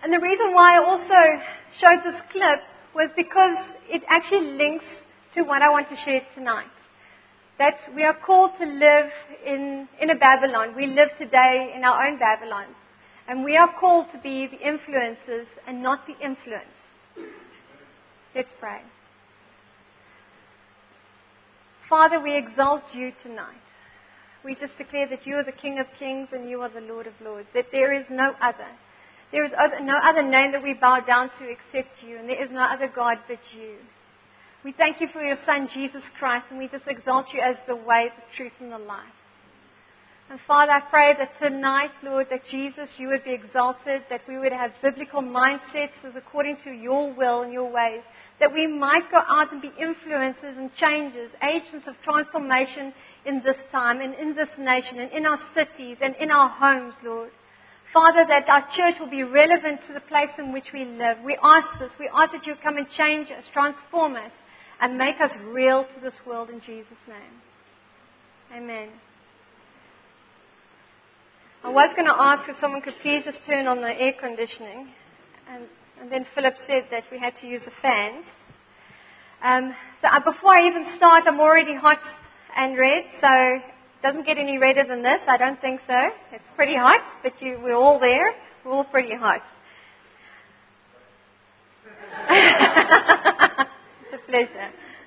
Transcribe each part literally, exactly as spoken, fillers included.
And the reason why I also showed this clip was because it actually links to what I want to share tonight. That we are called to live in, in a Babylon. We live today in our own Babylons. And we are called to be the influencers and not the influence. Let's pray. Father, we exalt you tonight. We just declare that you are the King of Kings and you are the Lord of Lords. That there is no other. There is other, no other name that we bow down to except you. And there is no other God but you. We thank you for your Son, Jesus Christ. And we just exalt you as the way, the truth, and the life. And Father, I pray that tonight, Lord, that Jesus, you would be exalted, that we would have biblical mindsets as according to your will and your ways, that we might go out and be influencers and changes, agents of transformation in this time and in this nation and in our cities and in our homes, Lord. Father, that our church will be relevant to the place in which we live. We ask this. We ask that you come and change us, transform us, and make us real to this world in Jesus' name. Amen. I was going to ask if someone could please just turn on the air conditioning. And, and then Philip said that we had to use a fan. Um, so I, before I even start, I'm already hot and red. So it doesn't get any redder than this. I don't think so. It's pretty hot, but you, we're all there. We're all pretty hot. It's a pleasure.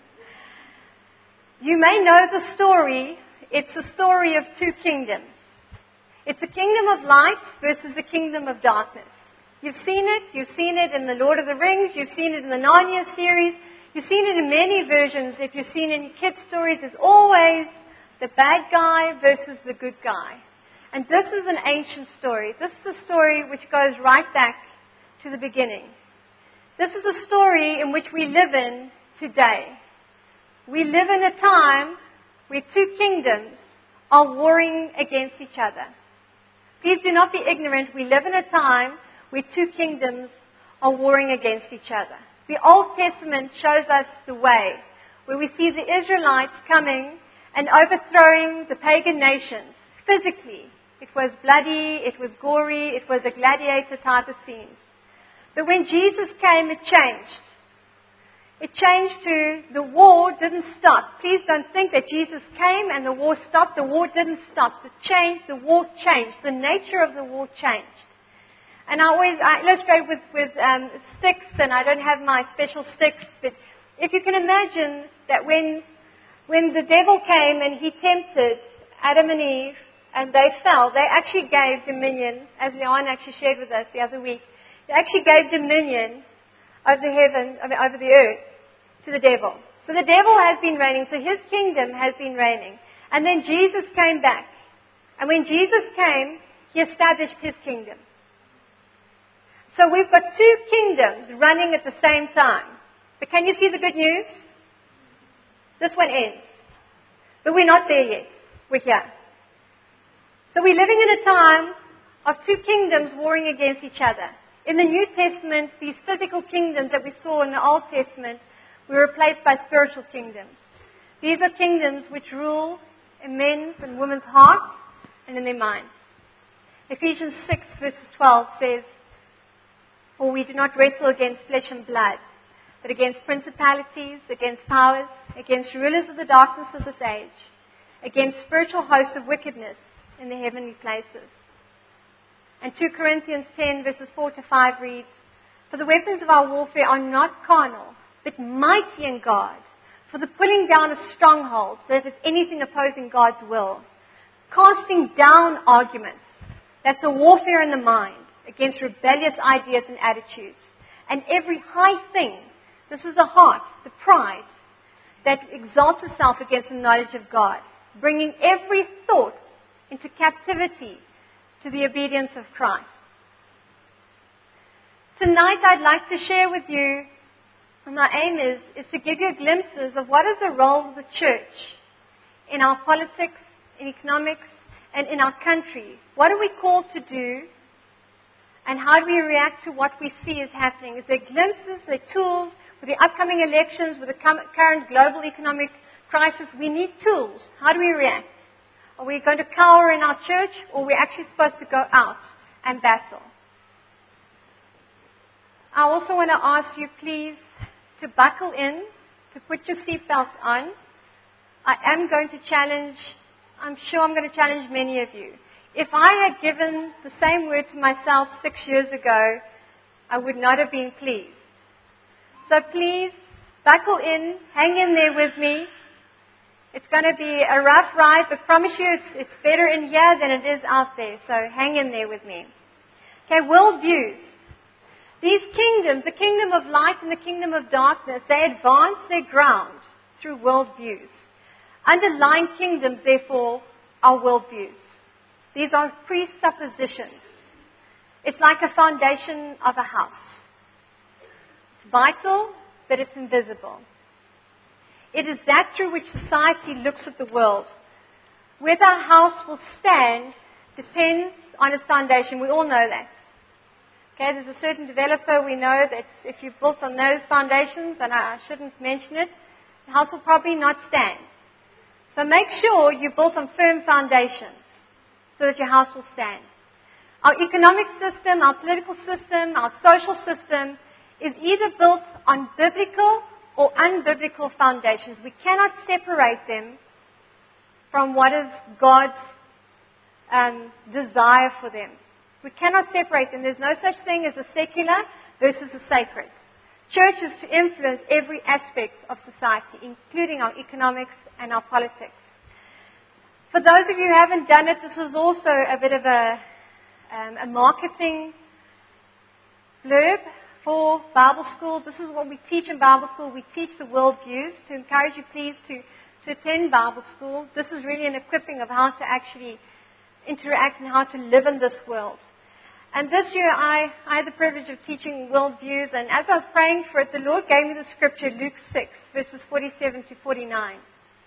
You may know the story. It's a story of two kingdoms. It's the kingdom of light versus the kingdom of darkness. You've seen it. You've seen it in the Lord of the Rings. You've seen it in the Narnia series. You've seen it in many versions. If you've seen any kids' stories, it's always the bad guy versus the good guy. And this is an ancient story. This is a story which goes right back to the beginning. This is a story in which we live in today. We live in a time where two kingdoms are warring against each other. Please do not be ignorant. We live in a time where two kingdoms are warring against each other. The Old Testament shows us the way, where we see the Israelites coming and overthrowing the pagan nations physically. It was bloody, it was gory, it was a gladiator type of scene. But when Jesus came, it changed. It changed to the war didn't stop. Please don't think that Jesus came and the war stopped. The war didn't stop. The change, the war changed. The nature of the war changed. And I always I illustrate with, with um, sticks, and I don't have my special sticks, but if you can imagine that when, when the devil came and he tempted Adam and Eve, and they fell, they actually gave dominion, as Leon actually shared with us the other week, they actually gave dominion over the heaven, over the earth, to the devil. So the devil has been reigning, so his kingdom has been reigning. And then Jesus came back. And when Jesus came, he established his kingdom. So we've got two kingdoms running at the same time. But can you see the good news? This one ends. But we're not there yet. We're here. So we're living in a time of two kingdoms warring against each other. In the New Testament, these physical kingdoms that we saw in the Old Testament were replaced by spiritual kingdoms. These are kingdoms which rule in men's and women's hearts and in their minds. Ephesians six verses twelve says, "For we do not wrestle against flesh and blood, but against principalities, against powers, against rulers of the darkness of this age, against spiritual hosts of wickedness in the heavenly places." And two Corinthians ten verses four to five reads, "For the weapons of our warfare are not carnal, but mighty in God, for the pulling down of strongholds, so that if anything opposing God's will, casting down arguments." That's a warfare in the mind against rebellious ideas and attitudes. And every high thing, this is the heart, the pride, that exalts itself against the knowledge of God, bringing every thought into captivity to the obedience of Christ. Tonight I'd like to share with you, and my aim is, is to give you glimpses of what is the role of the church in our politics, in economics, and in our country. What are we called to do, and how do we react to what we see is happening? Is there glimpses, there tools, with the upcoming elections, with the current global economic crisis? We need tools. How do we react? Are we going to cower in our church, or are we actually supposed to go out and battle? I also want to ask you, please, to buckle in, to put your seatbelts on. I am going to challenge, I'm sure I'm going to challenge many of you. If I had given the same word to myself six years ago, I would not have been pleased. So please, buckle in, hang in there with me. It's going to be a rough ride, but promise you it's, it's better in here than it is out there. So hang in there with me. Okay, worldviews. These kingdoms, the kingdom of light and the kingdom of darkness, they advance their ground through worldviews. Underlying kingdoms, therefore, are worldviews. These are presuppositions. It's like a foundation of a house. It's vital, but it's invisible. It is that through which society looks at the world. Whether a house will stand depends on its foundation. We all know that. Okay, there's a certain developer we know that if you built on those foundations, and I shouldn't mention it, the house will probably not stand. So make sure you built on firm foundations so that your house will stand. Our economic system, our political system, our social system is either built on biblical or unbiblical foundations. We cannot separate them from what is God's um, desire for them. We cannot separate them. There's no such thing as a secular versus a sacred. Church is to influence every aspect of society, including our economics and our politics. For those of you who haven't done it, this is also a bit of a, um, a marketing blurb for Bible school. This is what we teach in Bible school. We teach the worldviews to encourage you, please, to, to attend Bible school. This is really an equipping of how to actually interact and how to live in this world. And this year I, I had the privilege of teaching worldviews, and as I was praying for it, the Lord gave me the scripture, Luke six, verses forty-seven to forty-nine.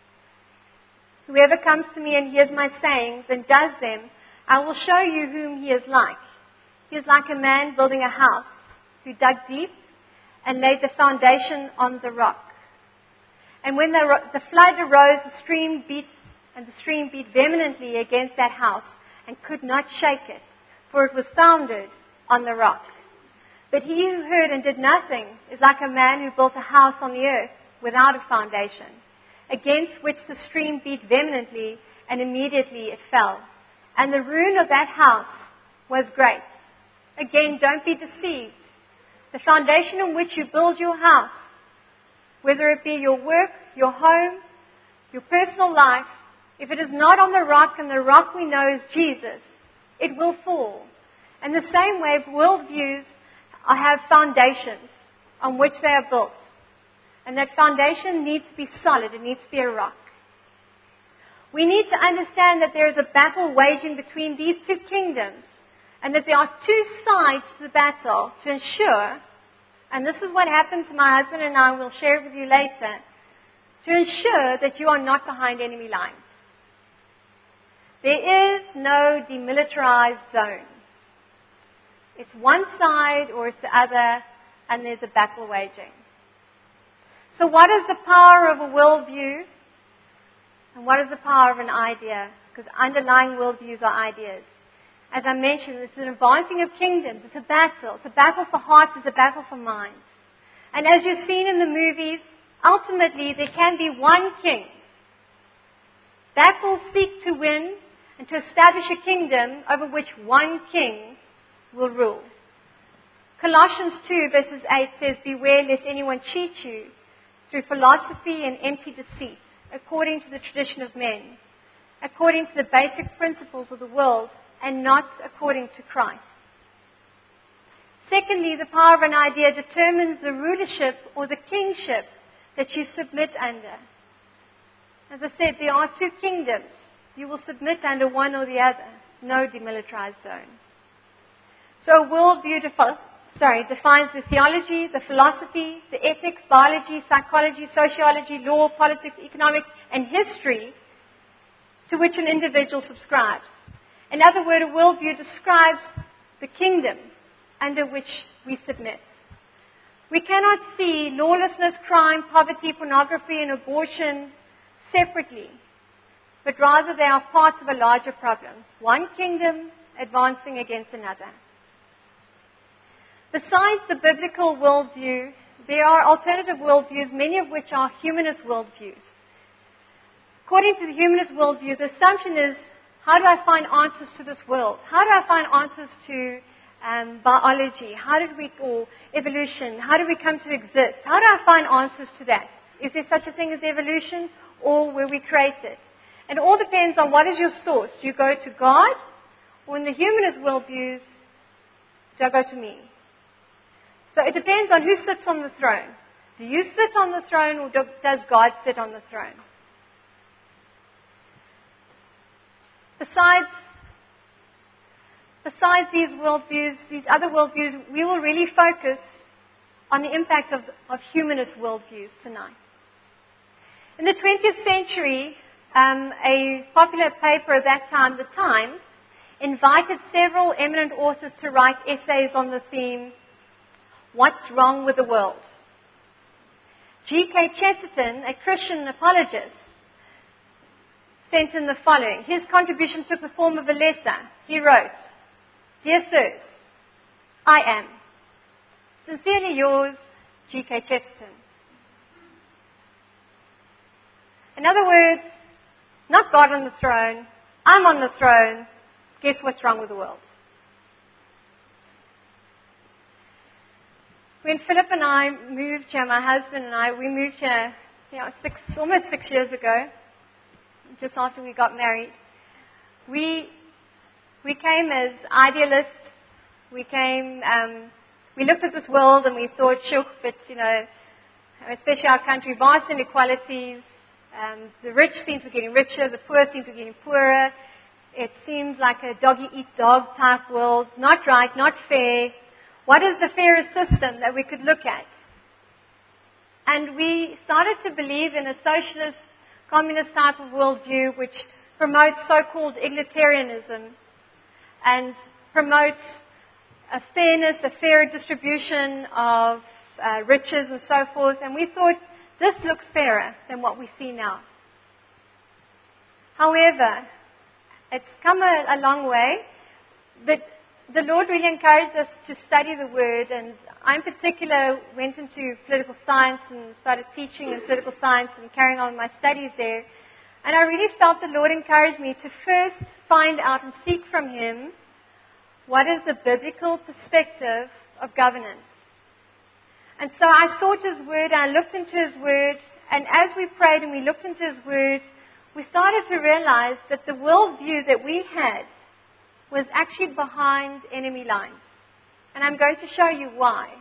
Whoever comes to me and hears my sayings and does them, I will show you whom he is like. He is like a man building a house who dug deep and laid the foundation on the rock. And when the, the flood arose, the stream beat, and the stream beat vehemently against that house and could not shake it, for it was founded on the rock. But he who heard and did nothing is like a man who built a house on the earth without a foundation, against which the stream beat vehemently, and immediately it fell. And the ruin of that house was great. Again, don't be deceived. The foundation on which you build your house, whether it be your work, your home, your personal life, if it is not on the rock, and the rock we know is Jesus, it will fall. And the same way, worldviews have foundations on which they are built. And that foundation needs to be solid. It needs to be a rock. We need to understand that there is a battle waging between these two kingdoms, and that there are two sides to the battle to ensure, and this is what happened to my husband and I, we'll share it with you later, to ensure that you are not behind enemy lines. There is no demilitarized zone. It's one side or it's the other, and there's a battle waging. So what is the power of a worldview? And what is the power of an idea? Because underlying worldviews are ideas. As I mentioned, it's an advancing of kingdoms. It's a battle. It's a battle for hearts. It's a battle for minds. And as you've seen in the movies, ultimately there can be one king that will seek to win and to establish a kingdom over which one king will rule. Colossians two verses eight says, "Beware lest anyone cheat you through philosophy and empty deceit, according to the tradition of men, according to the basic principles of the world, and not according to Christ." Secondly, the power of an idea determines the rulership or the kingship that you submit under. As I said, there are two kingdoms. You will submit under one or the other. No demilitarized zone. So a worldview defi- sorry, defines the theology, the philosophy, the ethics, biology, psychology, sociology, law, politics, economics, and history to which an individual subscribes. In other words, a worldview describes the kingdom under which we submit. We cannot see lawlessness, crime, poverty, pornography, and abortion separately, but rather they are parts of a larger problem. One kingdom advancing against another. Besides the biblical worldview, there are alternative worldviews, many of which are humanist worldviews. According to the humanist worldview, the assumption is, how do I find answers to this world? How do I find answers to um, biology? How did we, or evolution? How did we come to exist? How do I find answers to that? Is there such a thing as evolution, or were we created? And it all depends on what is your source. Do you go to God, or in the humanist worldviews, do I go to me? So it depends on who sits on the throne. Do you sit on the throne, or do, does God sit on the throne? Besides, besides these worldviews, these other worldviews, we will really focus on the impact of, of humanist worldviews tonight. In the twentieth century, um, a popular paper at that time, The Times, invited several eminent authors to write essays on the theme, What's Wrong with the World? G K Chesterton, a Christian apologist, sent in the following. His contribution took the form of a letter. He wrote, Dear Sirs, I am sincerely yours, G K Chesterton. In other words, not God on the throne, I'm on the throne. Guess what's wrong with the world? When Philip and I moved here, my husband and I, we moved here, you know, six, almost six years ago, just after we got married. We we came as idealists. We came, um, we looked at this world and we thought, sure, but you know, especially our country, vast inequalities. Um, the rich seem to be getting richer, the poor seem to be getting poorer. It seems like a dog-eat-dog type world, not right, not fair. What is the fairest system that we could look at? And we started to believe in a socialist, communist type of worldview which promotes so-called egalitarianism and promotes a fairness, a fairer distribution of uh, riches and so forth. And we thought, this looks fairer than what we see now. However, it's come a, a long way. But the Lord really encouraged us to study the Word, and I in particular went into political science and started teaching in political science and carrying on my studies there. And I really felt the Lord encouraged me to first find out and seek from Him what is the biblical perspective of governance. And so I sought His Word, and I looked into His Word, and as we prayed and we looked into His Word, we started to realize that the worldview that we had was actually behind enemy lines. And I'm going to show you why.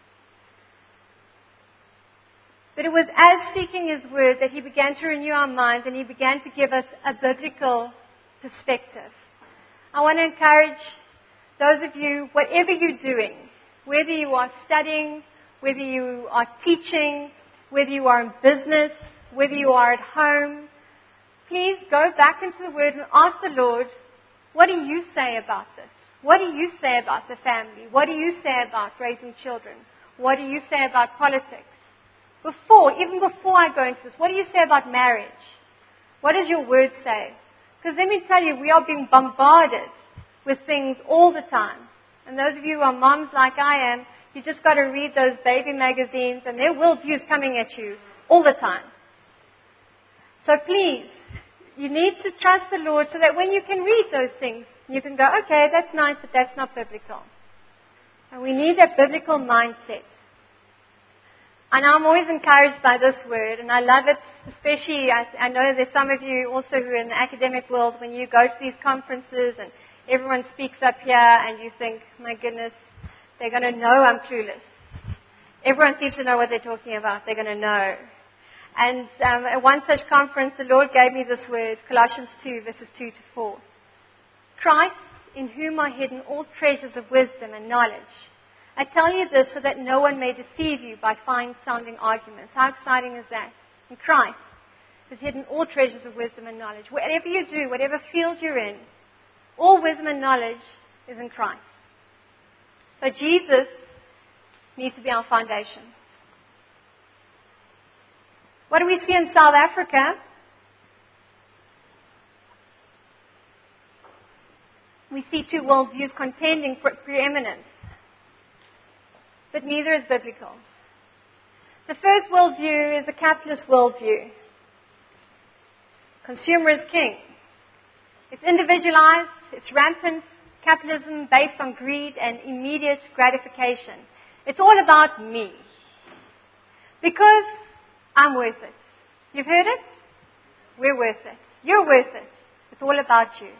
But it was as seeking His Word that He began to renew our minds and He began to give us a biblical perspective. I want to encourage those of you, whatever you're doing, whether you are studying, whether you are teaching, whether you are in business, whether you are at home, please go back into the Word and ask the Lord, what do you say about this? What do you say about the family? What do you say about raising children? What do you say about politics? Before, even before I go into this, what do you say about marriage? What does your Word say? Because let me tell you, we are being bombarded with things all the time. And those of you who are moms like I am, you just got to read those baby magazines and their worldviews coming at you all the time. So please, you need to trust the Lord so that when you can read those things, you can go, okay, that's nice, but that's not biblical. And we need that biblical mindset. And I'm always encouraged by this word, and I love it, especially, I, I know there's some of you also who are in the academic world, when you go to these conferences and everyone speaks up here and you think, my goodness, they're going to know I'm clueless. Everyone seems to know what they're talking about. They're going to know. And um, at one such conference, the Lord gave me this word, Colossians two, verses two to four. Christ, in whom are hidden all treasures of wisdom and knowledge. I tell you this so that no one may deceive you by fine-sounding arguments. How exciting is that? In Christ is hidden all treasures of wisdom and knowledge. Whatever you do, whatever field you're in, all wisdom and knowledge is in Christ. So Jesus needs to be our foundation. What do we see in South Africa? We see two worldviews contending for preeminence. but neither is biblical. The first worldview is a capitalist worldview. Consumer is king. It's individualized, it's rampant capitalism based on greed and immediate gratification. It's all about me. Because I'm worth it. You've heard it? We're worth it. You're worth it. It's all about you.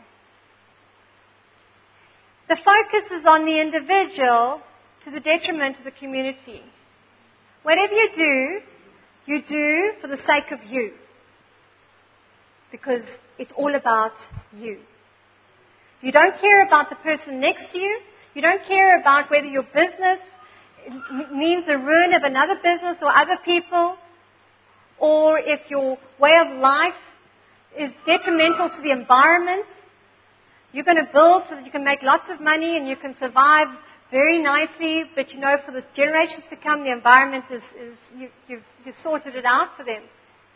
The focus is on the individual to the detriment of the community. Whatever you do, you do for the sake of you. Because it's all about you. You don't care about the person next to you. You don't care about whether your business means the ruin of another business or other people, or if your way of life is detrimental to the environment. You're going to build so that you can make lots of money and you can survive very nicely, but you know for the generations to come, the environment is, is you, you've, you've sorted it out for them.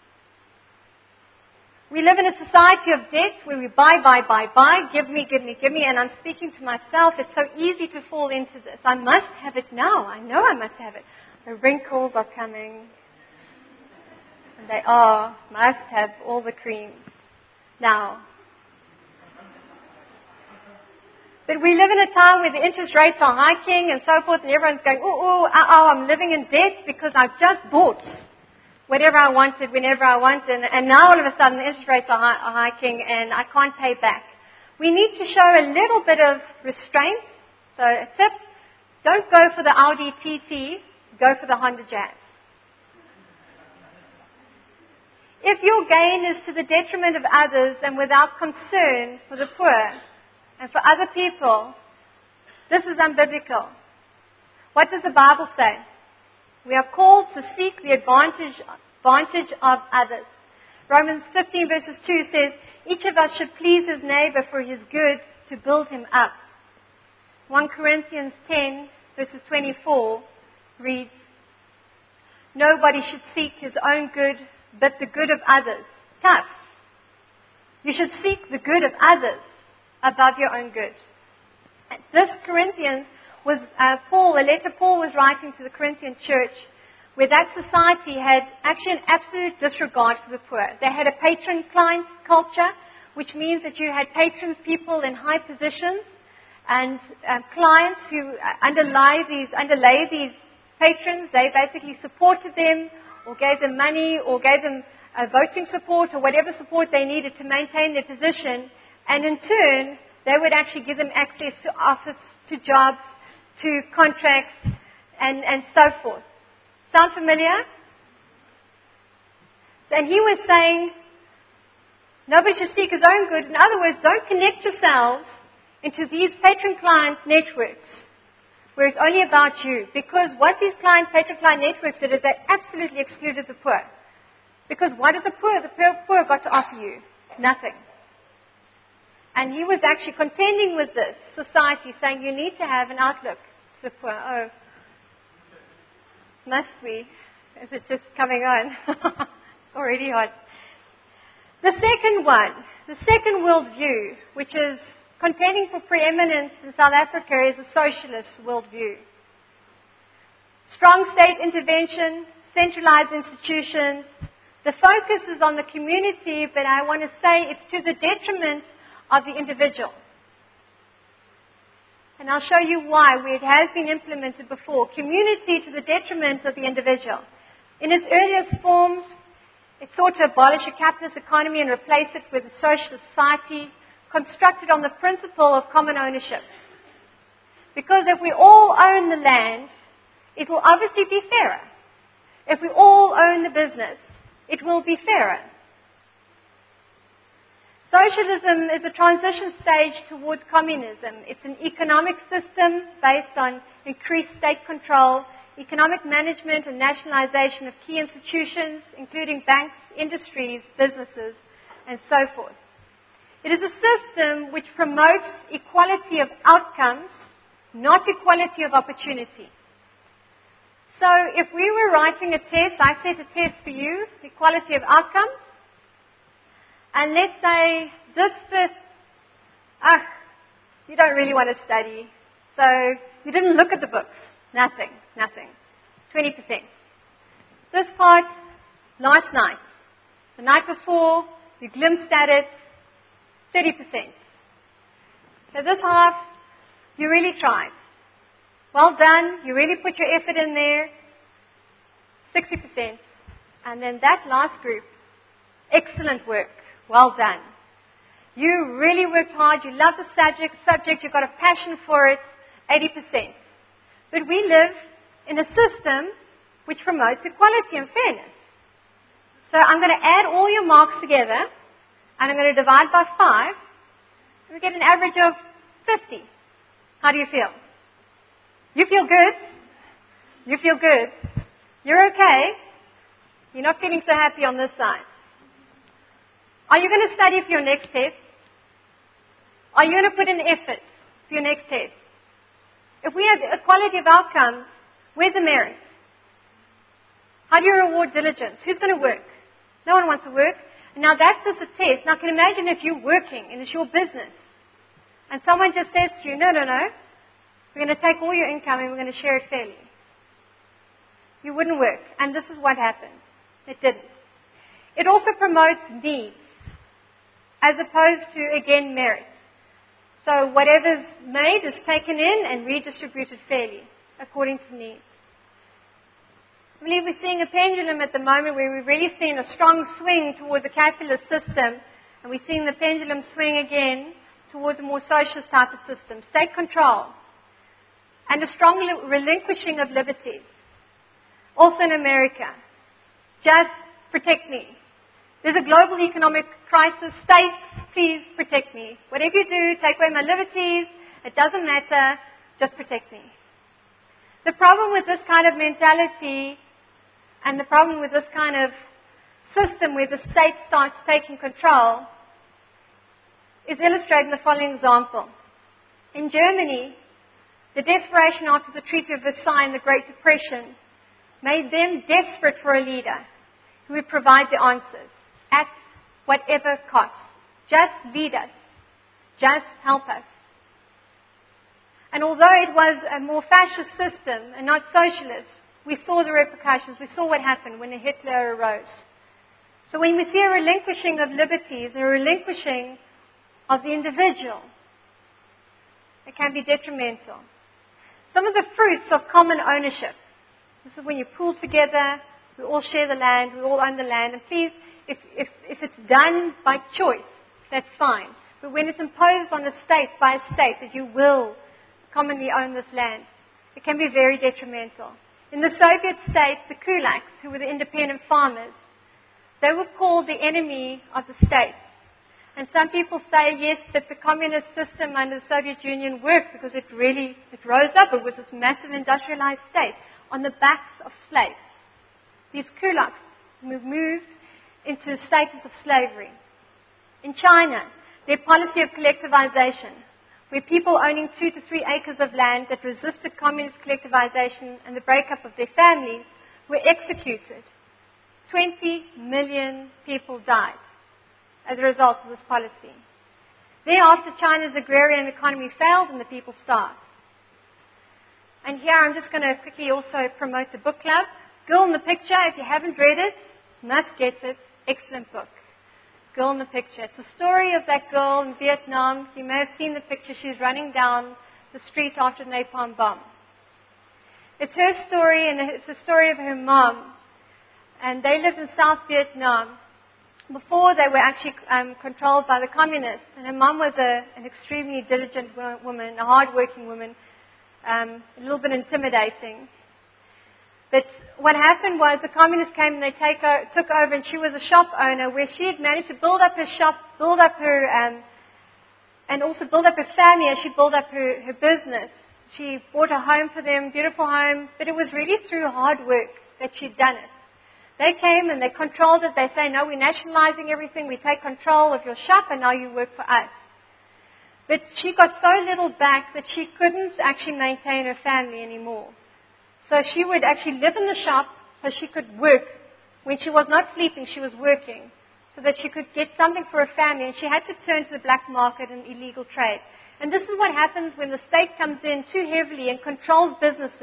We live in a society of debt where we buy, buy, buy, buy, give me, give me, give me, and I'm speaking to myself. It's so easy to fall into this. I must have it now. I know I must have it. The wrinkles are coming. And they are. Must have all the creams now. But we live in a time where the interest rates are hiking and so forth, and everyone's going, oh, oh, oh, oh, I'm living in debt because I've just bought whatever I wanted, whenever I wanted, and, and now all of a sudden the interest rates are, hi- are hiking and I can't pay back. We need to show a little bit of restraint. So a tip, don't go for the Audi T T, go for the Honda Jazz. If your gain is to the detriment of others and without concern for the poor and for other people, this is unbiblical. What does the Bible say? We are called to seek the advantage, advantage of others. Romans fifteen verses two says, each of us should please his neighbor for his good to build him up. First Corinthians ten verses twenty-four reads, nobody should seek his own good, but the good of others. Tough. You should seek the good of others above your own good. This Corinthians was uh, Paul, a letter Paul was writing to the Corinthian church, where that society had actually an absolute disregard for the poor. They had a patron-client culture, which means that you had patrons, people in high positions, and uh, clients who underlie these, underlay these patrons. They basically supported them, or gave them money, or gave them uh, voting support, or whatever support they needed to maintain their position. And in turn, they would actually give them access to office, to jobs, to contracts, and, and so forth. Sound familiar? And he was saying, nobody should seek his own good. In other words, don't connect yourselves into these patron-client networks where it's only about you. Because what these client, patron-client networks did is they absolutely excluded the poor. Because what did the poor? The poor, poor got to offer you? Nothing. And he was actually contending with this society, saying you need to have an outlook to the poor. Oh, must we? Is it just coming on? It's already hot. The second one, the second worldview, which is contending for preeminence in South Africa, is a socialist worldview. Strong state intervention, centralized institutions. The focus is on the community, but I want to say it's to the detriment of the individual. And I'll show you why, where it has been implemented before. Community to the detriment of the individual. In its earliest forms, it sought to abolish a capitalist economy and replace it with a socialist society constructed on the principle of common ownership. Because if we all own the land, it will obviously be fairer. If we all own the business, it will be fairer. Socialism is a transition stage toward communism. It's an economic system based on increased state control, economic management and nationalization of key institutions, including banks, industries, businesses, and so forth. It is a system which promotes equality of outcomes, not equality of opportunity. So if we were writing a test, I set a test for you, equality of outcomes, and let's say this fifth, ah, you don't really want to study, so you didn't look at the books, nothing. nothing. twenty percent. This part, last night. The night before, you glimpsed at it, thirty percent. So this half, you really tried. Well done. You really put your effort in there, sixty percent. And then that last group, excellent work. Well done. You really worked hard. You love the subject, subject. You've got a passion for it, eighty percent. But we live in a system which promotes equality and fairness. So I'm going to add all your marks together, and I'm going to divide by five, and we get an average of fifty. How do you feel? You feel good? You feel good? You're okay? You're not feeling so happy on this side. Are you going to study for your next test? Are you going to put in effort for your next test? If we have equality of outcomes, where's the merit? How do you reward diligence? Who's going to work? No one wants to work. And now that's just a test. Now, can you imagine if you're working and it's your business, and someone just says to you, no, no, no, we're going to take all your income and we're going to share it fairly. You wouldn't work. And this is what happened. It didn't. It also promotes needs, as opposed to, again, merit. So whatever's made is taken in and redistributed fairly, according to needs. I believe we're seeing a pendulum at the moment where we're really seeing a strong swing towards the capitalist system, and we're seeing the pendulum swing again towards a more socialist type of system, state control, and a strong relinquishing of liberties. Also in America, just protect me. There's a global economic crisis. States, please protect me. Whatever you do, take away my liberties. It doesn't matter. Just protect me. The problem with this kind of mentality and the problem with this kind of system where the state starts taking control is illustrated in the following example. In Germany, the desperation after the Treaty of Versailles and the Great Depression made them desperate for a leader who would provide the answers at whatever cost. Just lead us. Just help us. And although it was a more fascist system and not socialist, we saw the repercussions. We saw what happened when Hitler arose. So when we see a relinquishing of liberties, a relinquishing of the individual, it can be detrimental. Some of the fruits of common ownership. This is when you pool together, we all share the land, we all own the land. And please, if, if, if it's done by choice, that's fine. But when it's imposed on a state by a state that you will commonly own this land, it can be very detrimental. In the Soviet states, the kulaks, who were the independent farmers, they were called the enemy of the state. And some people say, yes, that the communist system under the Soviet Union worked because it really, it rose up. It was this massive industrialized state on the backs of slaves. These kulaks moved into status of slavery. In China, their policy of collectivization, where people owning two to three acres of land that resisted communist collectivization and the breakup of their families were executed. twenty million people died as a result of this policy. Thereafter, China's agrarian economy failed and the people starved. And here I'm just going to quickly also promote the book club. Girl in the Picture, if you haven't read it, must get it. Excellent book. Girl in the Picture. It's the story of that girl in Vietnam. You may have seen the picture. She's running down the street after the napalm bomb. It's her story, and it's the story of her mom. And they lived in South Vietnam before they were actually um, controlled by the communists. And her mom was a, an extremely diligent woman, a hard-working woman, um, a little bit intimidating. But what happened was the communists came and they take o- took over, and she was a shop owner where she had managed to build up her shop, build up her, um, and also build up her family as she built up her, her business. She bought a home for them, beautiful home, but it was really through hard work that she'd done it. They came and they controlled it. They say, no, we're nationalizing everything. We take control of your shop and now you work for us. But she got so little back that she couldn't actually maintain her family anymore. So she would actually live in the shop so she could work. When she was not sleeping, she was working so that she could get something for her family. And she had to turn to the black market and illegal trade. And this is what happens when the state comes in too heavily and controls businesses.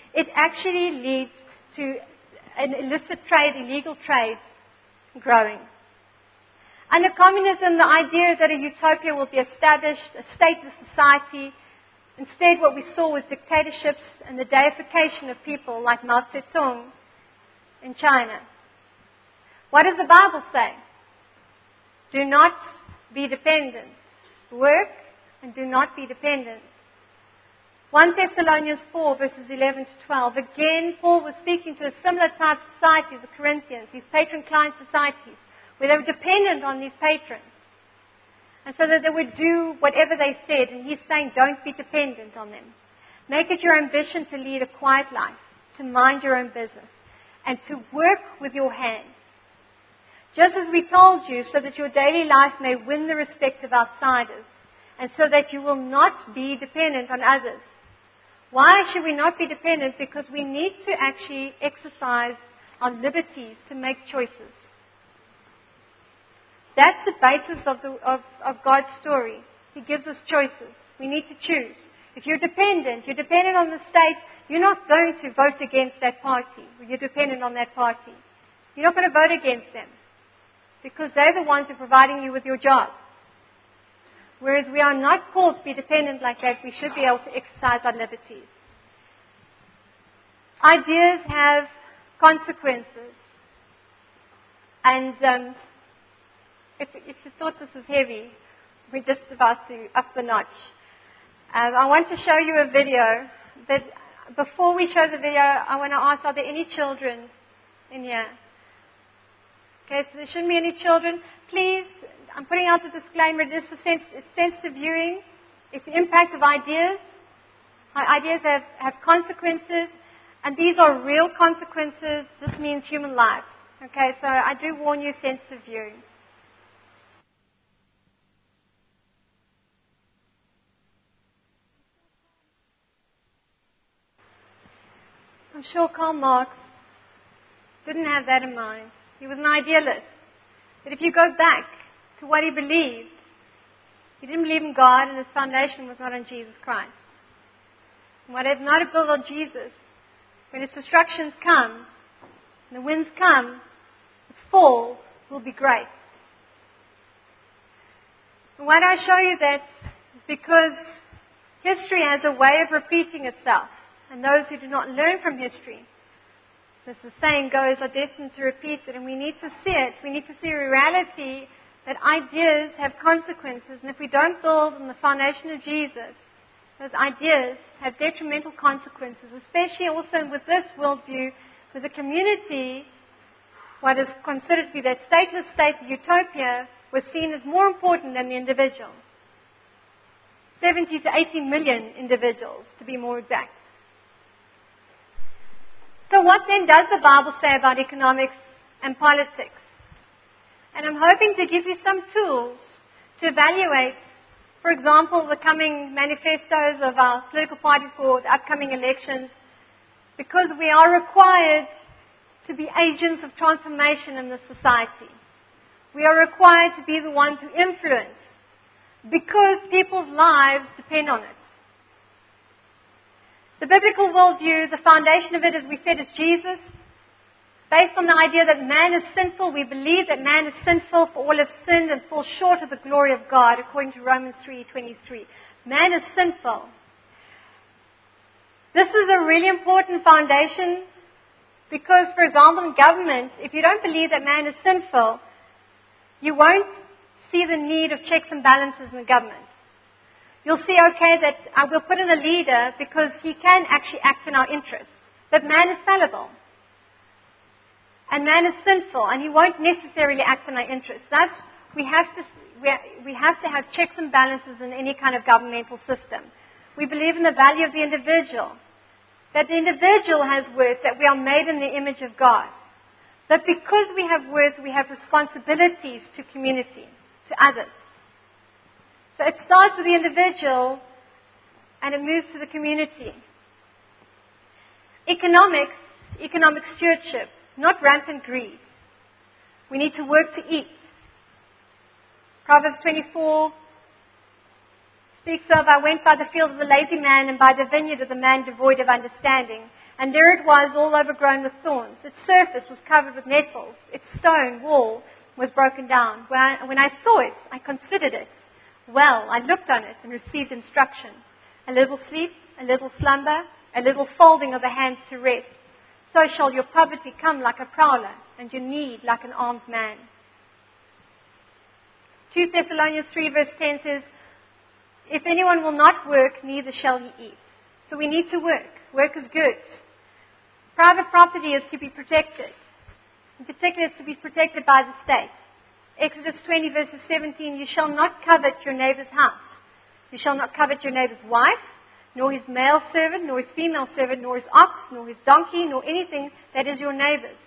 it actually leads to an illicit trade, illegal trade growing. Under communism, the idea that a utopia will be established, a stateless society. Instead, what we saw was dictatorships and the deification of people like Mao Zedong in China. What does the Bible say? Do not be dependent. Work and do not be dependent. First Thessalonians four, verses eleven to twelve. Again, Paul was speaking to a similar type of society, the Corinthians, these patron-client societies, where they were dependent on these patrons. And so that they would do whatever they said. And he's saying, don't be dependent on them. Make it your ambition to lead a quiet life, to mind your own business, and to work with your hands. Just as we told you, so that your daily life may win the respect of outsiders, and so that you will not be dependent on others. Why should we not be dependent? Because we need to actually exercise our liberties to make choices. That's the basis of, the, of, of God's story. He gives us choices. We need to choose. If you're dependent, you're dependent on the state, you're not going to vote against that party. You're dependent on that party. You're not going to vote against them, because they're the ones who are providing you with your job. Whereas we are not called to be dependent like that. We should be able to exercise our liberties. Ideas have consequences. And um, if, if you thought this was heavy, we're just about to up the notch. Um, I want to show you a video. But before we show the video, I want to ask, are there any children in here? Okay, so there shouldn't be any children. Please, I'm putting out the disclaimer. This is sens- it's sensitive viewing. It's the impact of ideas. Our ideas have, have consequences, and these are real consequences. This means human lives. Okay, so I do warn you, sensitive viewing. I'm sure Karl Marx didn't have that in mind. He was an idealist. But if you go back to what he believed, he didn't believe in God, and his foundation was not on Jesus Christ. And what is not built on Jesus, when its destructions come, and the winds come, its fall will be great. And why do I show you that? It's because history has a way of repeating itself. And those who do not learn from history, as the saying goes, are destined to repeat it. And we need to see it. We need to see a reality that ideas have consequences. And if we don't build on the foundation of Jesus, those ideas have detrimental consequences, especially also with this worldview, with the community, what is considered to be that stateless state, the utopia, was seen as more important than the individual. seventy to eighty million individuals, to be more exact. So what then does the Bible say about economics and politics? And I'm hoping to give you some tools to evaluate, for example, the coming manifestos of our political parties for the upcoming elections, because we are required to be agents of transformation in this society. We are required to be the ones who influence, because people's lives depend on it. The biblical worldview, the foundation of it, as we said, is Jesus. Based on the idea that man is sinful, we believe that man is sinful, for all have sinned and fall short of the glory of God, according to Romans three twenty-three. Man is sinful. This is a really important foundation because, for example, in government, if you don't believe that man is sinful, you won't see the need of checks and balances in the government. You'll see, okay, that I will put in a leader because he can actually act in our interests. But man is fallible. And man is sinful, and he won't necessarily act in our interests. Thus, we have to, we have to have checks and balances in any kind of governmental system. We believe in the value of the individual. That the individual has worth, that we are made in the image of God. That because we have worth, we have responsibilities to community, to others. So it starts with the individual and it moves to the community. Economics, economic stewardship, not rampant greed. We need to work to eat. Proverbs twenty-four speaks of, I went by the field of the lazy man and by the vineyard of the man devoid of understanding. And there it was, all overgrown with thorns. Its surface was covered with nettles. Its stone wall was broken down. When I, when I saw it, I considered it. Well, I looked on it and received instruction. A little sleep, a little slumber, a little folding of the hands to rest. So shall your poverty come like a prowler, and your need like an armed man. Second Thessalonians three verse ten says, if anyone will not work, neither shall he eat. So we need to work. Work is good. Private property is to be protected. In particular, it's to be protected by the state. Exodus twenty verses seventeen, you shall not covet your neighbor's house. You shall not covet your neighbor's wife, nor his male servant, nor his female servant, nor his ox, nor his donkey, nor anything that is your neighbor's.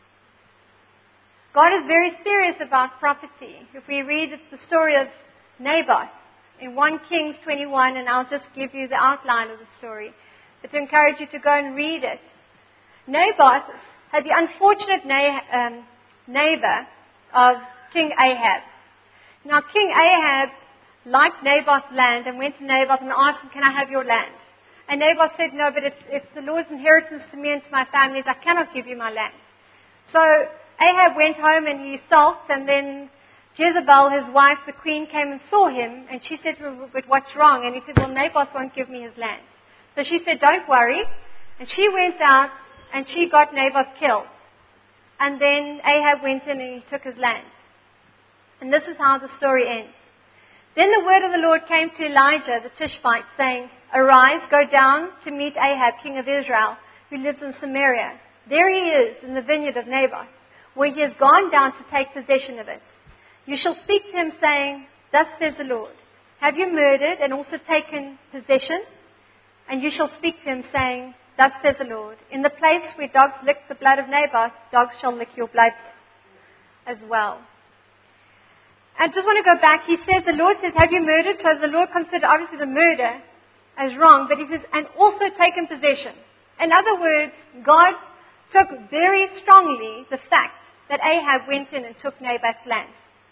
God is very serious about property. If we read the story of Naboth in First Kings twenty-one, and I'll just give you the outline of the story, but to encourage you to go and read it. Naboth had the unfortunate na- um, neighbor of King Ahab. Now, King Ahab liked Naboth's land and went to Naboth and asked him, can I have your land? And Naboth said, no, but it's, it's the Lord's inheritance to me and to my families. I cannot give you my land. So Ahab went home and he sulked, and then Jezebel, his wife, the queen, came and saw him, and she said, well, but what's wrong? And he said, well, Naboth won't give me his land. So she said, don't worry. And she went out and she got Naboth killed. And then Ahab went in and he took his land. And this is how the story ends. Then the word of the Lord came to Elijah the Tishbite, saying, arise, go down to meet Ahab, king of Israel, who lives in Samaria. There he is in the vineyard of Naboth, where he has gone down to take possession of it. You shall speak to him, saying, thus says the Lord, have you murdered and also taken possession? And you shall speak to him, saying, thus says the Lord, in the place where dogs licked the blood of Naboth, dogs shall lick your blood as well. I just want to go back. He says, the Lord says, have you murdered? So the Lord considered obviously the murder as wrong, but he says, and also taken possession. In other words, God took very strongly the fact that Ahab went in and took Naboth's land.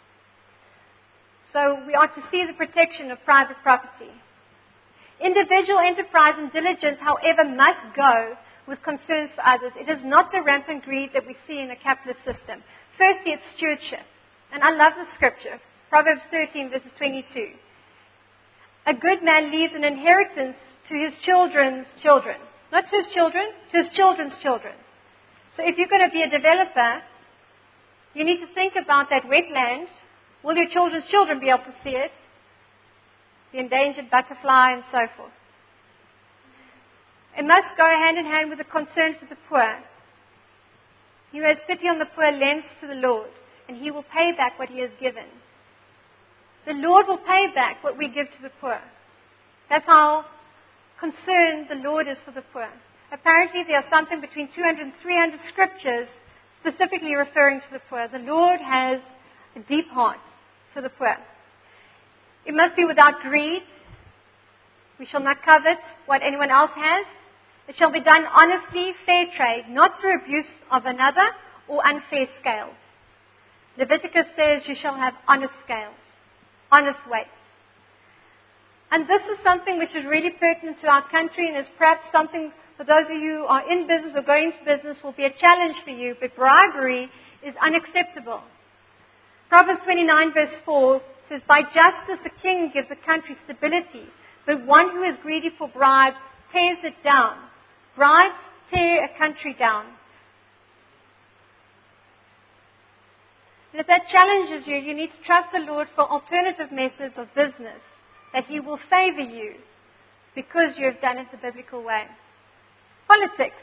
So we are to see the protection of private property. Individual enterprise and diligence, however, must go with concerns for others. It is not the rampant greed that we see in a capitalist system. Firstly, it's stewardship. And I love the scripture, Proverbs thirteen, verses twenty-two. A good man leaves an inheritance to his children's children. Not to his children, to his children's children. So if you're going to be a developer, you need to think about that wetland. Will your children's children be able to see it? The endangered butterfly and so forth. It must go hand in hand with the concern for the poor. He who has pity on the poor lends to the Lord, and he will pay back what he has given. The Lord will pay back what we give to the poor. That's how concerned the Lord is for the poor. Apparently there are something between two hundred and three hundred scriptures specifically referring to the poor. The Lord has a deep heart for the poor. It must be without greed. We shall not covet what anyone else has. It shall be done honestly, fair trade, not through abuse of another or unfair scales. Leviticus says you shall have honest scales, honest weights. And this is something which is really pertinent to our country, and is perhaps something for those of you who are in business or going to business will be a challenge for you, but bribery is unacceptable. Proverbs twenty-nine verse four says, by justice a king gives a country stability, but one who is greedy for bribes tears it down. Bribes tear a country down. And if that challenges you, you need to trust the Lord for alternative methods of business, that He will favor you because you have done it the biblical way. Politics.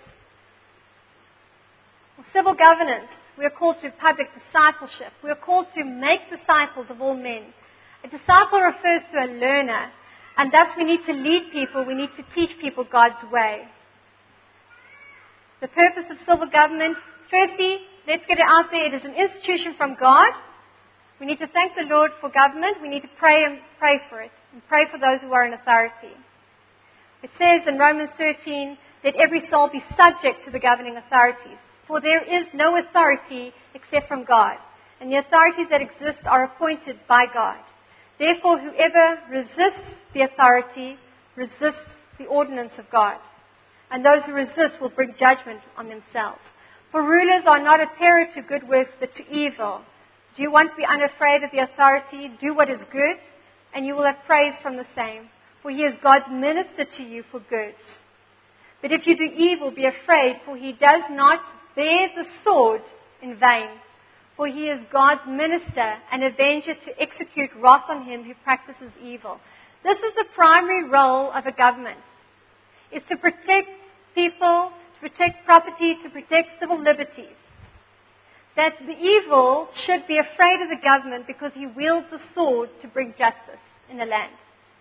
Or civil governance. We are called to public discipleship. We are called to make disciples of all men. A disciple refers to a learner, and thus we need to lead people. We need to teach people God's way. The purpose of civil government, firstly, let's get it out there. It is an institution from God. We need to thank the Lord for government. We need to pray and pray for it, and pray for those who are in authority. It says in Romans thirteen, let every soul be subject to the governing authorities. For there is no authority except from God, and the authorities that exist are appointed by God. Therefore, whoever resists the authority resists the ordinance of God. and those who resist will bring judgment on themselves. For rulers are not a terror to good works, but to evil. Do you want to be unafraid of the authority? Do what is good, and you will have praise from the same. For he is God's minister to you for good. But if you do evil, be afraid, for he does not bear the sword in vain. For he is God's minister, an avenger to execute wrath on him who practices evil. This is the primary role of a government, is to protect people, to protect property, to protect civil liberties. That the evil should be afraid of the government because he wields the sword to bring justice in the land.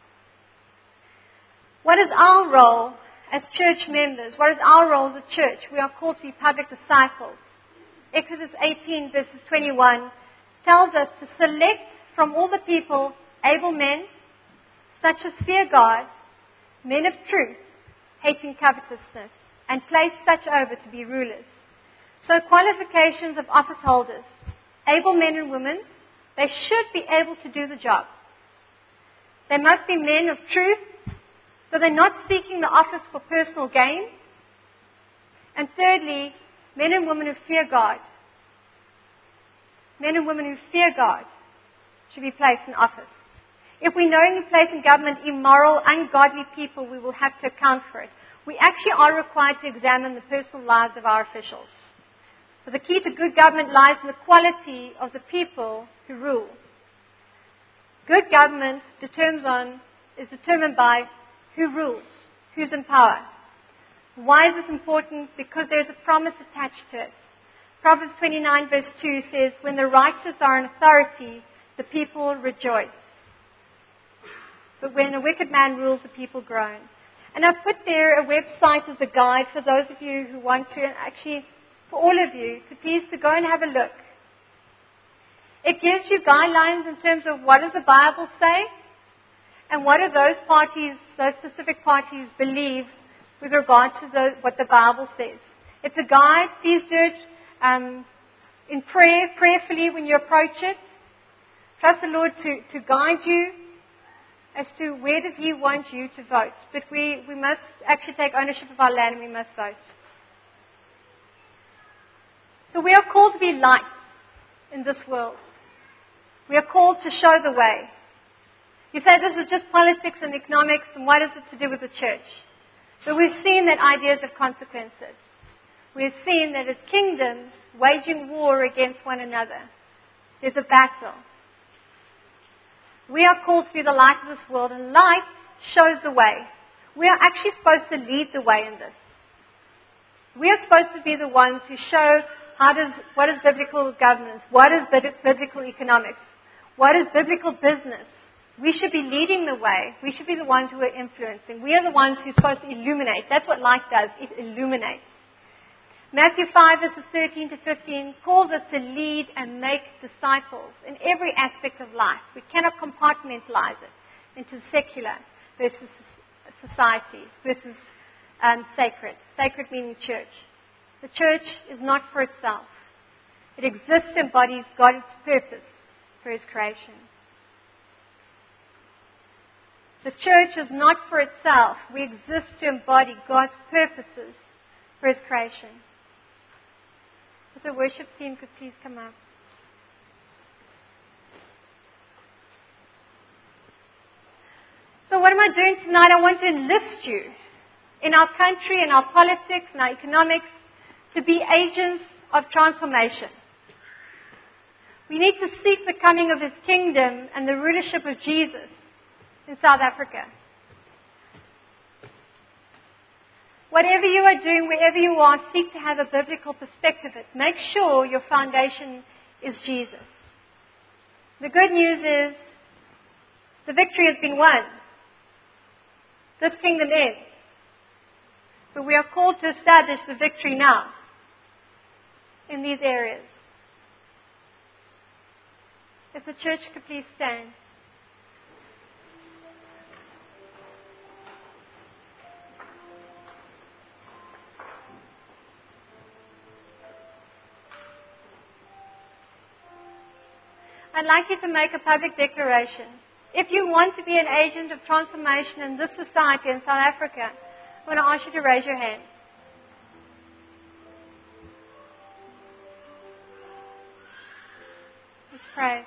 What is our role as church members? What is our role as a church? We are called to be public disciples. Exodus eighteen verses twenty-one tells us to select from all the people able men, such as fear God, men of truth, hating covetousness, and place such over to be rulers. So qualifications of office holders, able men and women, they should be able to do the job. They must be men of truth, so they're not seeking the office for personal gain. And thirdly, men and women who fear God. Men and women who fear God should be placed in office. If we knowingly place in government immoral, ungodly people, we will have to account for it. We actually are required to examine the personal lives of our officials. So the key to good government lies in the quality of the people who rule. Good government determines on, is determined by who rules, who's in power. Why is this important? Because there's a promise attached to it. Proverbs twenty-nine verse two says, when the righteous are in authority, the people rejoice. But when a wicked man rules, the people groan. And I've put there a website as a guide for those of you who want to, and actually for all of you, to please to go and have a look. It gives you guidelines in terms of what does the Bible say, and what do those parties, those specific parties believe with regard to the, what the Bible says. It's a guide. Please do it um, in prayer, prayerfully when you approach it. Trust the Lord to, to guide you as to where does He want you to vote. But we, we must actually take ownership of our land and we must vote. So we are called to be lights in this world. We are called to show the way. You say this is just politics and economics, and what is it to do with the church? But we've seen that ideas have consequences. We've seen that as kingdoms waging war against one another, there's a battle. We are called to be the light of this world, and light shows the way. We are actually supposed to lead the way in this. We are supposed to be the ones who show how does, what is biblical governance, what is biblical economics, what is biblical business. We should be leading the way. We should be the ones who are influencing. We are the ones who are supposed to illuminate. That's what light does. It illuminates. Matthew five, verses thirteen to fifteen calls us to lead and make disciples in every aspect of life. We cannot compartmentalize it into secular versus society versus um, sacred. Sacred meaning church. The church is not for itself. It exists to embody God's purpose for His creation. The church is not for itself. We exist to embody God's purposes for His creation. If the worship team could please come up. So what am I doing tonight? I want to enlist you in our country, in our politics, in our economics, to be agents of transformation. We need to seek the coming of His kingdom and the rulership of Jesus in South Africa. Whatever you are doing, wherever you are, seek to have a biblical perspective of it. Make sure your foundation is Jesus. The good news is the victory has been won. This kingdom ends. But we are called to establish the victory now in these areas. If the church could please stand. I'd like you to make a public declaration. If you want to be an agent of transformation in this society in South Africa, I want to ask you to raise your hand. Let's pray.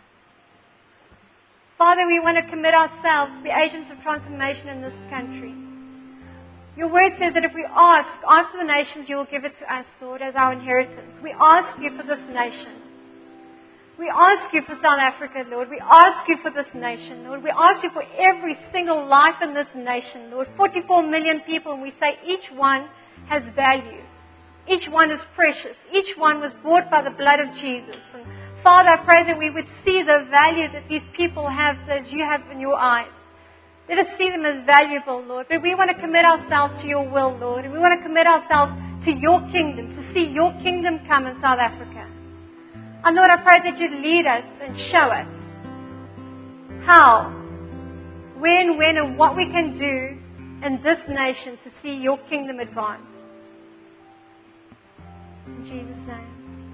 Father, we want to commit ourselves to be agents of transformation in this country. Your word says that if we ask, ask for the nations, you will give it to us, Lord, as our inheritance. We ask you for this nation. We ask you for South Africa, Lord. We ask you for this nation, Lord. We ask you for every single life in this nation, Lord. forty-four million people, and we say each one has value. Each one is precious. Each one was bought by the blood of Jesus. And Father, I pray that we would see the value that these people have as you have in your eyes. Let us see them as valuable, Lord. But we want to commit ourselves to your will, Lord. And we want to commit ourselves to your kingdom, to see your kingdom come in South Africa. And Lord, I pray that you'd lead us and show us how, when, when, and what we can do in this nation to see your kingdom advance. In Jesus' name.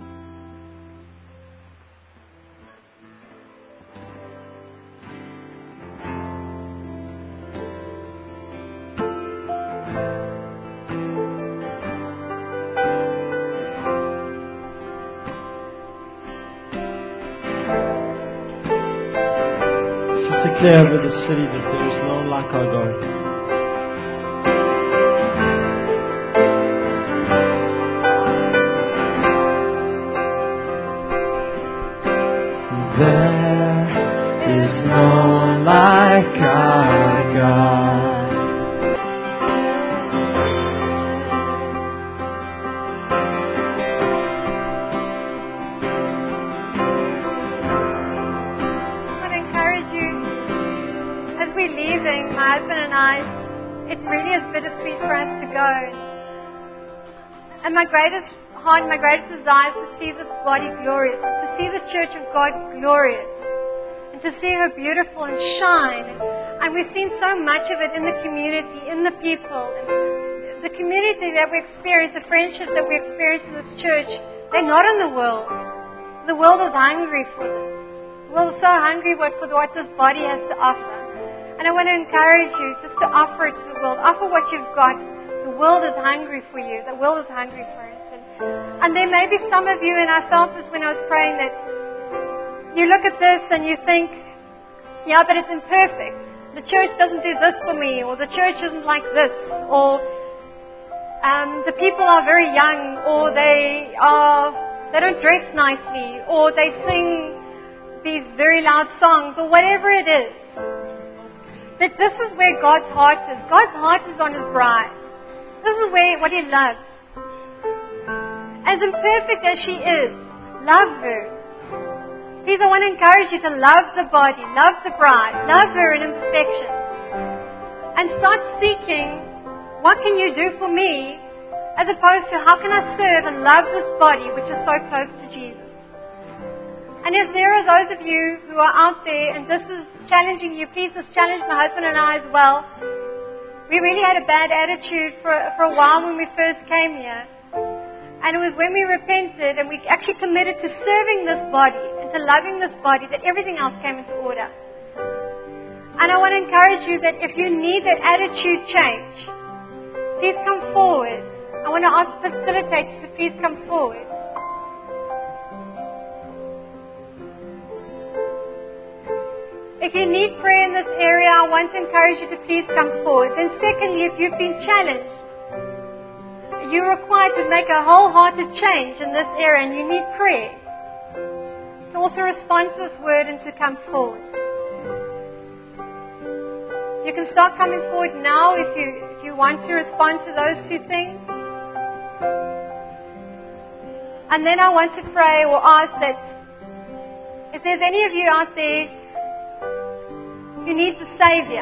Declare over the city that there is none like our God. There is none like our God. My husband and I, it really is bittersweet for us to go. And my greatest heart, my greatest desire is to see this body glorious, to see the church of God glorious, and to see her beautiful and shine. And we've seen so much of it in the community, in the people. And the community that we experience, the friendships that we experience in this church, they're not in the world. The world is hungry for this. The world is so hungry for what this body has to offer. And I want to encourage you just to offer it to the world. Offer what you've got. The world is hungry for you. The world is hungry for it. And, and there may be some of you, and I felt this when I was praying, that you look at this and you think, yeah, but it's imperfect. The church doesn't do this for me, or the church isn't like this, or um, the people are very young, or they are they don't dress nicely, or they sing these very loud songs, or whatever it is. That this is where God's heart is. God's heart is on His bride. This is where what He loves. As imperfect as she is, love her. Please, I want to encourage you to love the body, love the bride, love her in imperfection. And start seeking, what can you do for me, as opposed to how can I serve and love this body which is so close to Jesus. And if there are those of you who are out there and this is challenging you, please just challenge my husband and I as well. We really had a bad attitude for, for a while when we first came here. And it was when we repented and we actually committed to serving this body and to loving this body that everything else came into order. And I want to encourage you that if you need that attitude change, please come forward. I want to ask facilitators to please come forward. If you need prayer in this area, I want to encourage you to please come forward. Then secondly, if you've been challenged, you're required to make a wholehearted change in this area and you need prayer, to also respond to this word and to come forward. You can start coming forward now if you, if you want to respond to those two things. And then I want to pray or ask that if there's any of you out there who needs a Savior,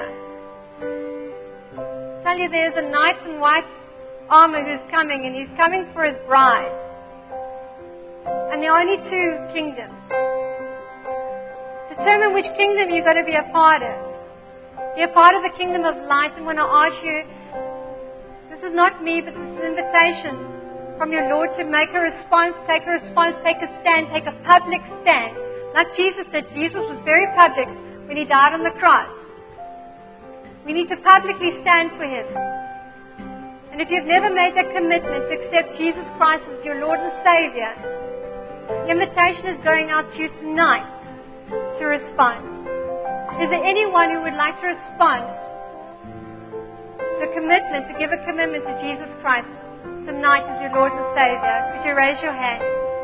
I tell you there's a knight in white armor who's coming, and he's coming for his bride. And there are only two kingdoms. Determine which kingdom you're going to be a part of. Be a part of the kingdom of light. And when I ask you, this is not me, but this is an invitation from your Lord to make a response, take a response, take a stand, take a public stand. Like Jesus said, Jesus was very public when He died on the cross. We need to publicly stand for Him. And if you've never made that commitment to accept Jesus Christ as your Lord and Savior, the invitation is going out to you tonight to respond. Is there anyone who would like to respond to a commitment, to give a commitment to Jesus Christ tonight as your Lord and Savior? Could you raise your hand?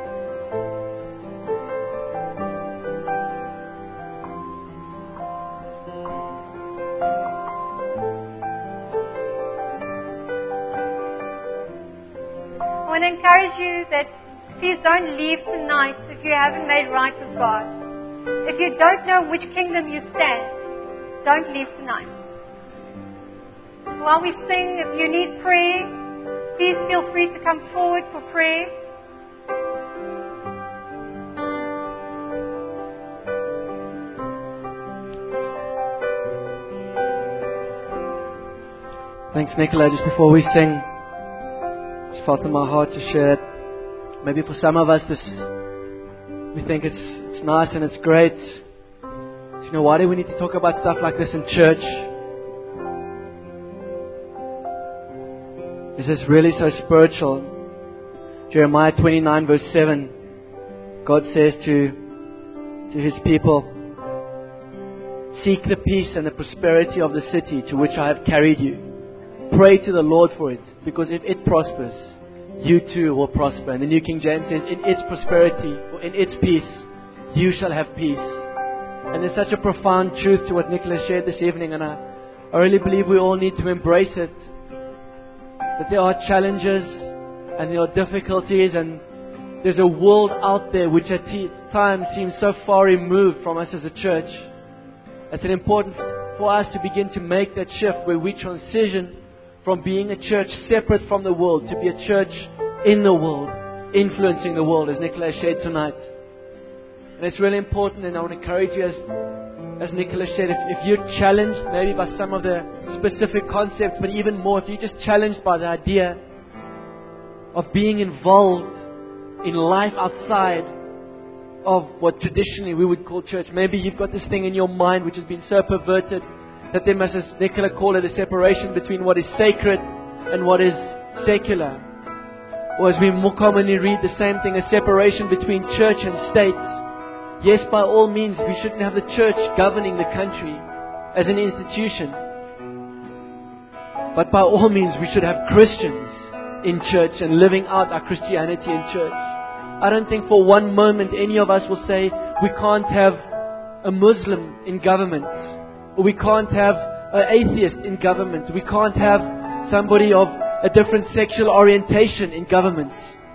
I want to encourage you that please don't leave tonight if you haven't made right with God. If you don't know which kingdom you stand, don't leave tonight. While we sing, if you need prayer, please feel free to come forward for prayer. Thanks, Nicola. Just before we sing, just felt in my heart to share it. Maybe for some of us, this we think it's it's nice and it's great. You know, why do we need to talk about stuff like this in church? Is this really so spiritual? Jeremiah twenty-nine verse seven, God says to to His people, seek the peace and the prosperity of the city to which I have carried you. Pray to the Lord for it, because if it prospers, you too will prosper. And the New King James says, in its prosperity, or in its peace, you shall have peace. And there's such a profound truth to what Nicola shared this evening, and I, I really believe we all need to embrace it. That there are challenges, and there are difficulties, and there's a world out there which at times seems so far removed from us as a church. It's an important for us to begin to make that shift where we transition from being a church separate from the world to be a church in the world, influencing the world, as Nicola shared tonight. And it's really important, and I want to encourage you, as, as Nicola shared, if, if you're challenged maybe by some of the specific concepts, but even more, if you're just challenged by the idea of being involved in life outside of what traditionally we would call church. Maybe you've got this thing in your mind which has been so perverted that there must, as Nicola called it, a separation between what is sacred and what is secular. Or as we more commonly read the same thing, a separation between church and state. Yes, by all means, we shouldn't have the church governing the country as an institution. But by all means, we should have Christians in church and living out our Christianity in church. I don't think for one moment any of us will say we can't have a Muslim in government, or we can't have an atheist in government, we can't have somebody of a different sexual orientation in government.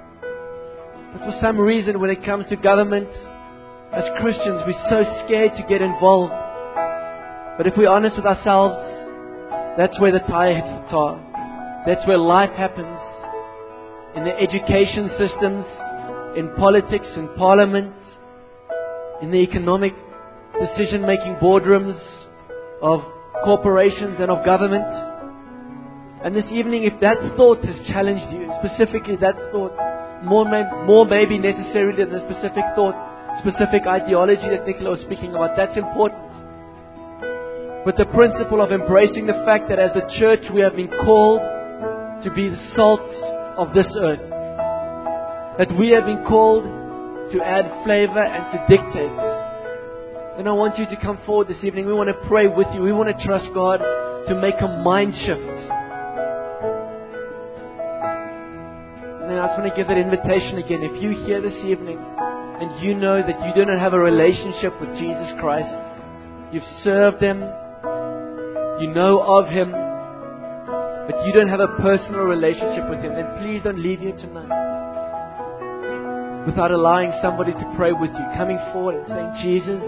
But for some reason, when it comes to government, as Christians, we're so scared to get involved. But if we're honest with ourselves, that's where the tire hits the tar. That's where life happens. In the education systems, in politics, in parliament, in the economic decision-making boardrooms of corporations and of government. And this evening, if that thought has challenged you, specifically that thought, more may, more may be necessary than the specific thought, specific ideology that Nicola was speaking about, that's important. But the principle of embracing the fact that as a church we have been called to be the salt of this earth, that we have been called to add flavor and to dictate. And I want you to come forward this evening. We want to pray with you. We want to trust God to make a mind shift. And then I just want to give that invitation again. If you're here this evening and you know that you do not have a relationship with Jesus Christ, you've served Him, you know of Him, but you don't have a personal relationship with Him, then please don't leave here tonight without allowing somebody to pray with you, coming forward and saying, Jesus,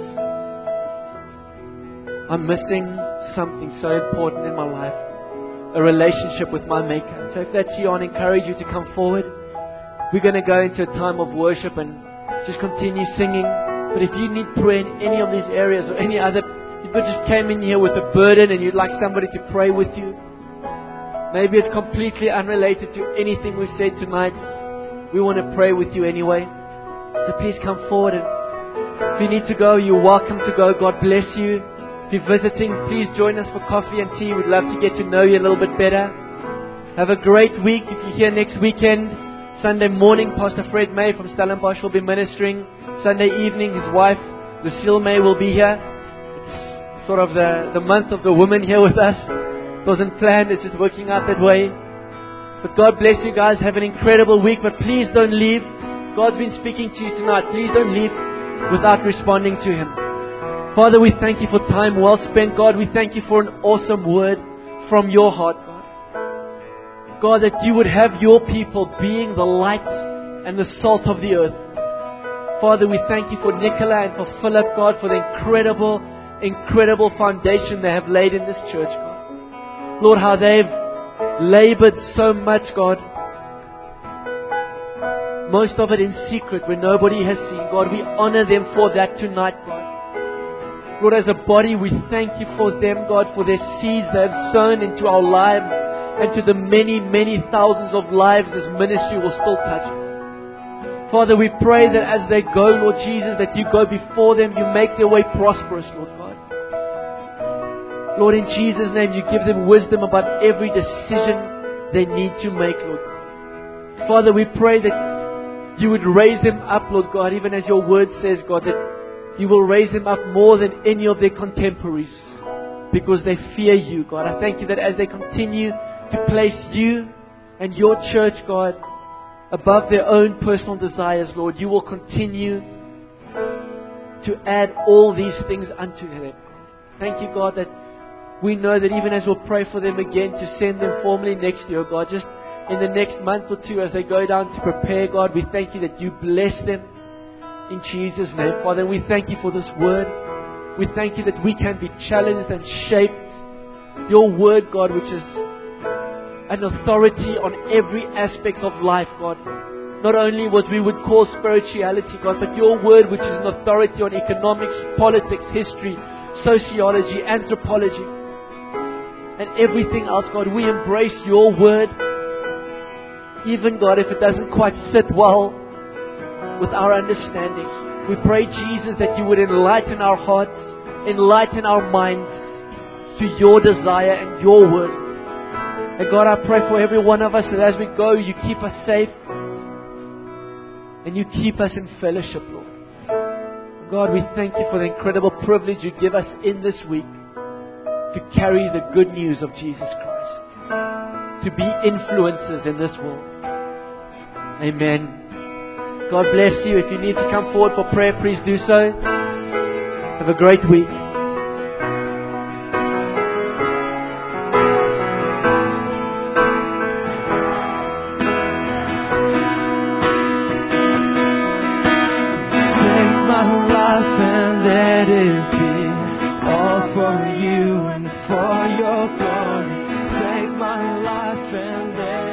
I'm missing something so important in my life, a relationship with my Maker. So if that's you, I want to encourage you to come forward. We're going to go into a time of worship and just continue singing. But if you need prayer in any of these areas or any other, if you just came in here with a burden and you'd like somebody to pray with you, maybe it's completely unrelated to anything we said tonight, we want to pray with you anyway. So please come forward. And if you need to go, you're welcome to go. God bless you. If you're visiting, please join us for coffee and tea. We'd love to get to know you a little bit better. Have a great week. If you're here next weekend, Sunday morning, Pastor Fred May from Stellenbosch will be ministering. Sunday evening, his wife, Lucille May, will be here. It's sort of the, the month of the women here with us. It wasn't planned, it's just working out that way. But God bless you guys. Have an incredible week. But please don't leave. God's been speaking to you tonight. Please don't leave without responding to Him. Father, we thank you for time well spent. God, we thank you for an awesome word from your heart, God. God, that you would have your people being the light and the salt of the earth. Father, we thank you for Nicola and for Philip, God, for the incredible, incredible foundation they have laid in this church, God. Lord, how they've labored so much, God. Most of it in secret where nobody has seen. God, we honor them for that tonight, God. Lord, as a body, we thank you for them, God, for their seeds they have sown into our lives and to the many, many thousands of lives this ministry will still touch. Father, we pray that as they go, Lord Jesus, that you go before them, you make their way prosperous, Lord God. Lord, in Jesus' name, you give them wisdom about every decision they need to make, Lord God. Father, we pray that you would raise them up, Lord God, even as your word says, God, that you will raise them up more than any of their contemporaries because they fear you, God. I thank you that as they continue to place you and your church, God, above their own personal desires, Lord, you will continue to add all these things unto them. Thank you, God, that we know that even as we'll pray for them again to send them formally next year, God, just in the next month or two as they go down to prepare, God, we thank you that you bless them in Jesus' name, Father. And we thank you for this word. We thank you that we can be challenged and shaped. Your word, God, which is an authority on every aspect of life, God. Not only what we would call spirituality, God, but your word, which is an authority on economics, politics, history, sociology, anthropology, and everything else, God. We embrace your word. Even, God, if it doesn't quite sit well with our understanding, we pray, Jesus, that you would enlighten our hearts, enlighten our minds to your desire and your word. And God, I pray for every one of us that as we go, you keep us safe and you keep us in fellowship, Lord. God, we thank you for the incredible privilege you give us in this week to carry the good news of Jesus Christ, to be influencers in this world. Amen. God bless you. If you need to come forward for prayer, please do so. Have a great week. For you and for your glory, take my life and let